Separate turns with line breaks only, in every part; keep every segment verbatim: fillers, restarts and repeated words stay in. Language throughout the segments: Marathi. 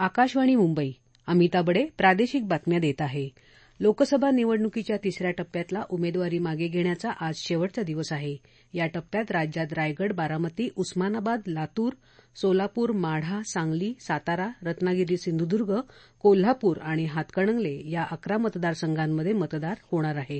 आकाशवाणी मुंबई. अमिता बडे प्रादेशिक बातम्या देत आहे. लोकसभा निवडणुकीच्या तिसऱ्या टप्प्यातला उमेदवारी मागे घेण्याचा आज शेवटचा दिवस आहे. या टप्प्यात राज्यात रायगड, बारामती, उस्मानाबाद, लातूर, सोलापूर, माढा, सांगली, सातारा, रत्नागिरी, सिंधुदुर्ग, कोल्हापूर आणि हातकणंगले या अकरा मतदारसंघांमध्ये मतदान होणार आहे.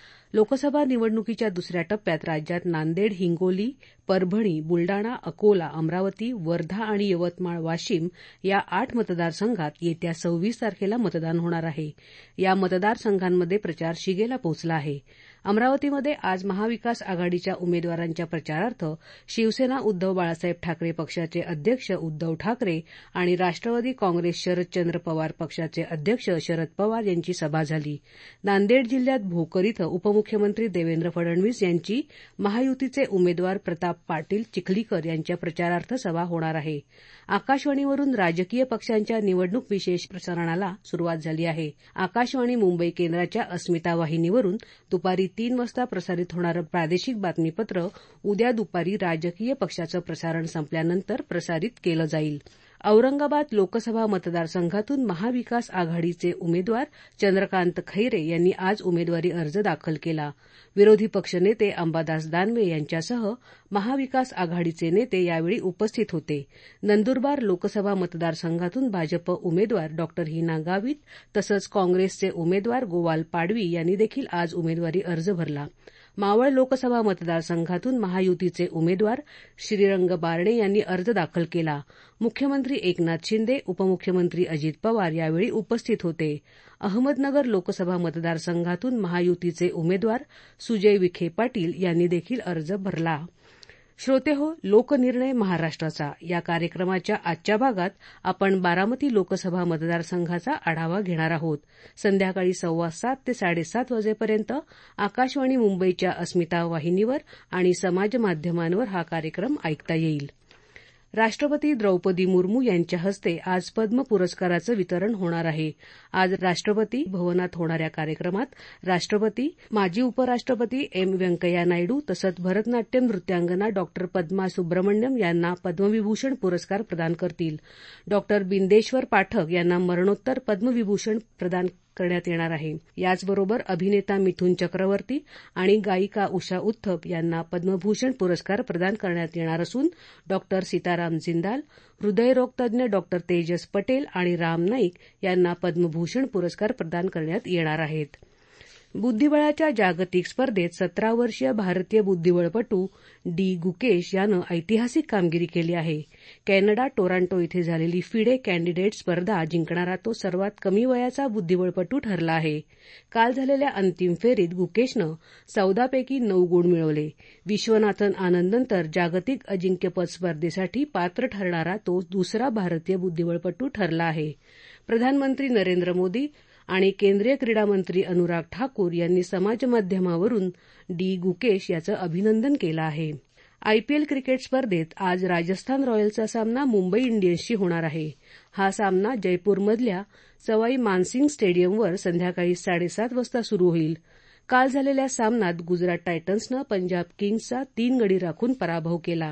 लोकसभा निवडणुकीच्या दुसऱ्या टप्प्यात राज्यात नांदेड, हिंगोली, परभणी, बुलडाणा, अकोला, अमरावती, वर्धा आणि यवतमाळ, वाशिम या आठ मतदारसंघात येत्या सव्वीस तारखेला मतदान होणार आहे. या मतदारसंघांमध्ये प्रचार शिगेला पोहोचला आहे. अमरावतीमध्ये आज महाविकास आघाडीच्या उमेदवारांच्या प्रचारार्थ शिवसेना उद्धव बाळासाहेब ठाकरे पक्षाचे अध्यक्ष उद्धव ठाकरे आणि राष्ट्रवादी काँग्रेस शरदचंद्र पवार पक्षाचे अध्यक्ष शरद पवार यांची सभा झाली. नांदेड जिल्ह्यात भोकर इथं उपमुख्यमंत्री देवेंद्र फडणवीस यांची महायुतीचे उमेदवार प्रताप पाटील चिखलीकर यांच्या प्रचारार्थ सभा होणार आहे. आकाशवाणीवरून राजकीय पक्षांच्या निवडणूक विशेष प्रसारणाला सुरुवात झाली आहे. आकाशवाणी मुंबई केंद्राच्या अस्मिता वाहिनीवरून दुपारी तीन वाजता प्रसारित होणारं प्रादेशिक बातमीपत्र उद्या दुपारी राजकीय पक्षाचं प्रसारण संपल्यानंतर प्रसारित केलं जाईल. औरंगाबाद लोकसभा मतदारसंघातून महाविकास आघाडीचे उमेदवार चंद्रकांत खैरे यांनी आज उमेदवारी अर्ज दाखल केला. विरोधी पक्षनेते अंबादास दानवे यांच्यासह महाविकास आघाडीचे नेते यावेळी उपस्थित होते. नंदुरबार लोकसभा मतदारसंघातून भाजप उमेदवार डॉ हिना गावित तसंच काँग्रेसचे उमेदवार गोवाल पाडवी यांनी देखील आज उमेदवारी अर्ज भरला. मावळ लोकसभा मतदारसंघातून महायुतीचे उमेदवार श्रीरंग बारणे यांनी अर्ज दाखल केला. मुख्यमंत्री एकनाथ शिंदे, उपमुख्यमंत्री अजित पवार यावेळी उपस्थित होते. अहमदनगर लोकसभा मतदारसंघातून महायुतीचे उमेदवार सुजय विखे पाटील यांनी देखील अर्ज भरला. श्रोतेहो, लोकनिर्णय महाराष्ट्राचा या कार्यक्रमाच्या आजच्या भागात आपण बारामती लोकसभा मतदारसंघाचा आढावा घेणार आहोत. संध्याकाळी सव्वा सात ते साडेसात वाजेपर्यंत आकाशवाणी मुंबईच्या अस्मिता वाहिनीवर आणि समाजमाध्यमांवर हा कार्यक्रम ऐकता येईल. राष्ट्रपती द्रौपदी मुर्मू यांच्या हस्ते आज पद्म पुरस्काराचं वितरण होणार आहे. आज राष्ट्रपती भवनात होणाऱ्या कार्यक्रमात राष्ट्रपती, माजी उपराष्ट्रपती एम व्यंकय्या नायडू तसंच भरतनाट्यम नृत्यांगना डॉ पद्मा सुब्रमण्यम यांना पद्मविभूषण पुरस्कार प्रदान करतील. डॉ बिंदेश्वर पाठक यांना मरणोत्तर पद्मविभूषण प्रदान करण्यात येणार आहे. याचबरोबर अभिनेता मिथुन चक्रवर्ती आणि गायिका उषा उथ्थप यांना पद्मभूषण पुरस्कार प्रदान करण्यात येणार असून डॉ सीताराम जिंदाल, हृदयरोगतज्ञ डॉ तेजस पटेल आणि राम नाईक यांना पद्मभूषण पुरस्कार प्रदान करण्यात येणार आहेत. बुद्धिबळाच्या जागतिक स्पर्धेत सतरा वर्षीय भारतीय बुद्धिबळपटू डी गुकेश यानं ऐतिहासिक कामगिरी केली आहे. कॅनडा टोरंटो इथे झालेली फिडे कॅन्डिडेट स्पर्धा जिंकणारा तो सर्वात कमी वयाचा बुद्धिबळपटू ठरला आहे. काल झालेल्या अंतिम फेरीत गुकेशनं चौदापैकी नऊ गुण मिळवले. विश्वनाथन आनंदनंतर जागतिक अजिंक्यपद स्पर्धेसाठी पात्र ठरणारा तो दुसरा भारतीय बुद्धिबळपटू ठरला आहे. प्रधानमंत्री नरेंद्र मोदी आणि केंद्रीय क्रीडा मंत्री अनुराग ठाकूर यांनी समाजमाध्यमावरून डी गुकेश याचं अभिनंदन केलं आहे. आयपीएल क्रिकेट स्पर्धेत आज राजस्थान रॉयल्सचा सामना मुंबई इंडियन्सशी होणार आहे. हा सामना जयपूरमधल्या सवाई मानसिंग स्टेडियमवर संध्याकाळी साडेसात वाजता सुरू होईल. काल झालेल्या सामन्यात गुजरात टायटन्सनं पंजाब किंग्सचा तीन गडी राखून पराभव केला.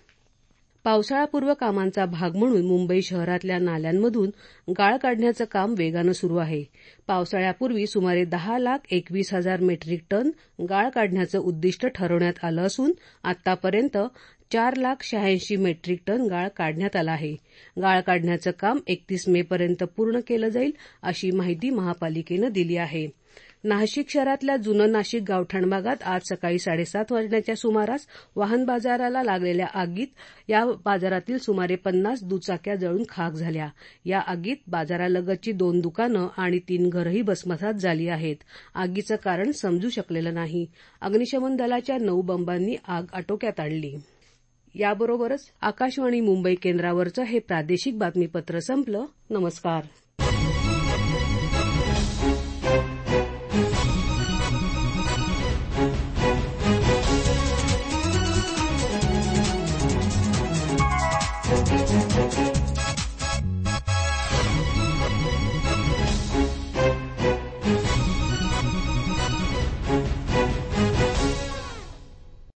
पावसाळापूर्व कामांचा भाग म्हणून मुंबई शहरातल्या नाल्यांमधून गाळ काढण्याचं काम वेगानं सुरू आहे. पावसाळ्यापूर्वी सुमारे दहा लाख एकवीस हजार मेट्रिक टन गाळ काढण्याचं उद्दिष्ट ठरवण्यात आलं असून आतापर्यंत चार लाख शहाऐंशी मेट्रिक टन गाळ काढण्यात आला आहे. गाळ काढण्याचं काम एकतीस मे पर्यंत पूर्ण केलं जाईल अशी माहिती महापालिकेनं दिली आहे. नाशिक शहरातल्या जुनं नाशिक गावठाण भागात आज सकाळी साडेसात वाजण्याच्या सुमारास वाहन बाजाराला लागलेल्या आगीत या बाजारातील सुमारे पन्नास दुचाक्या जळून खाक झाल्या. या आगीत बाजारालगतची दोन दुकानं आणि तीन घरंही भस्मसात झाली आहेत. आगीचं कारण समजू शकलेलं नाही. अग्निशमन दलाच्या नऊ बंबांनी आग आटोक्यात आणली. याबरोबरच आकाशवाणी मुंबई केंद्रावरचं हे प्रादेशिक बातमीपत्र संपलं. नमस्कार.